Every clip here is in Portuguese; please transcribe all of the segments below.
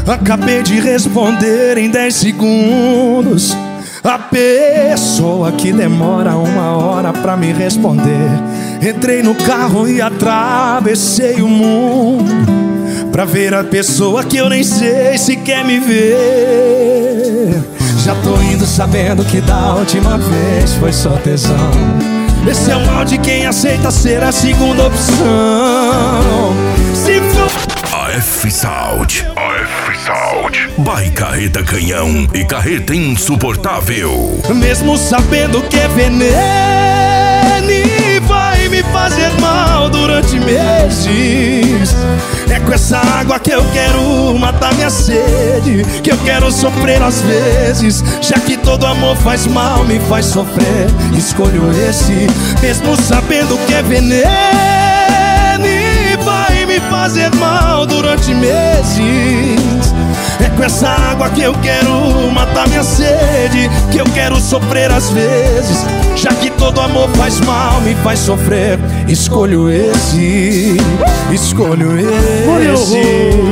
Acabei de responder em 10 segundos. A pessoa que demora 1 hora pra me responder. Entrei no carro e atravessei o mundo pra ver a pessoa que eu nem sei se quer me ver. Já tô indo sabendo que da última vez foi só tesão. Esse é o mal de quem aceita ser a segunda opção. Se for AF-Sound, by Carreta Canhão e Carreta Insuportável. Mesmo sabendo que é veneno e vai me fazer mal durante meses, é com essa água que eu quero matar minha sede, que eu quero sofrer às vezes. Já que todo amor faz mal, me faz sofrer, escolho esse. Mesmo sabendo que é veneno e vai me fazer mal durante meses, é com essa água que eu quero matar minha sede, que eu quero sofrer às vezes. Já que todo amor faz mal, me faz sofrer, escolho esse, escolho esse.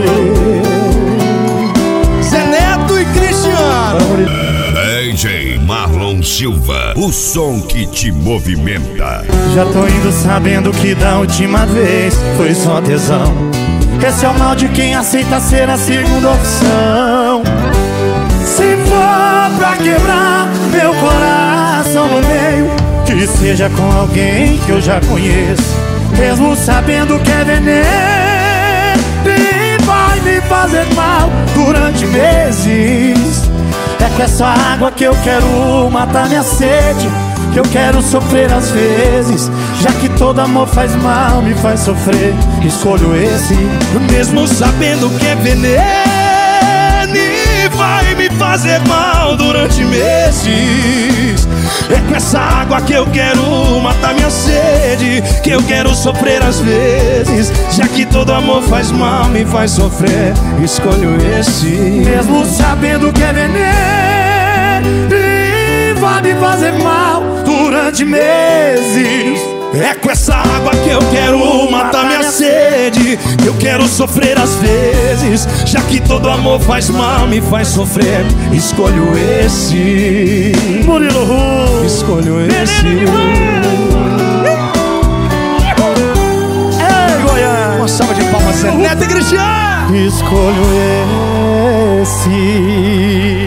Zé Neto e Cristiano. DJ Marlon Silva, o som que te movimenta. Já tô indo sabendo que da última vez foi só tesão. Esse é o mal de quem aceita ser a segunda opção. Se for pra quebrar meu coração no meio, que seja com alguém que eu já conheço. Mesmo sabendo que é veneno e vai me fazer mal durante meses, é com essa água que eu quero matar minha sede, que eu quero sofrer às vezes. Já que todo amor faz mal, me faz sofrer, escolho esse. Mesmo sabendo que é veneno e vai me fazer mal durante meses, é com essa água que eu quero matar minha sede, que eu quero sofrer às vezes. Já que todo amor faz mal, me faz sofrer, escolho esse. Mesmo sabendo que é veneno e vai me fazer mal durante meses, é com essa água que eu quero matar minha sede, que eu quero sofrer às vezes. Já que todo amor faz mal, me faz sofrer, escolho esse. Murilo Ru, escolho esse. Ei, Goiás, uma salva de palmas, Zé Neto e Cristiano. Escolho esse.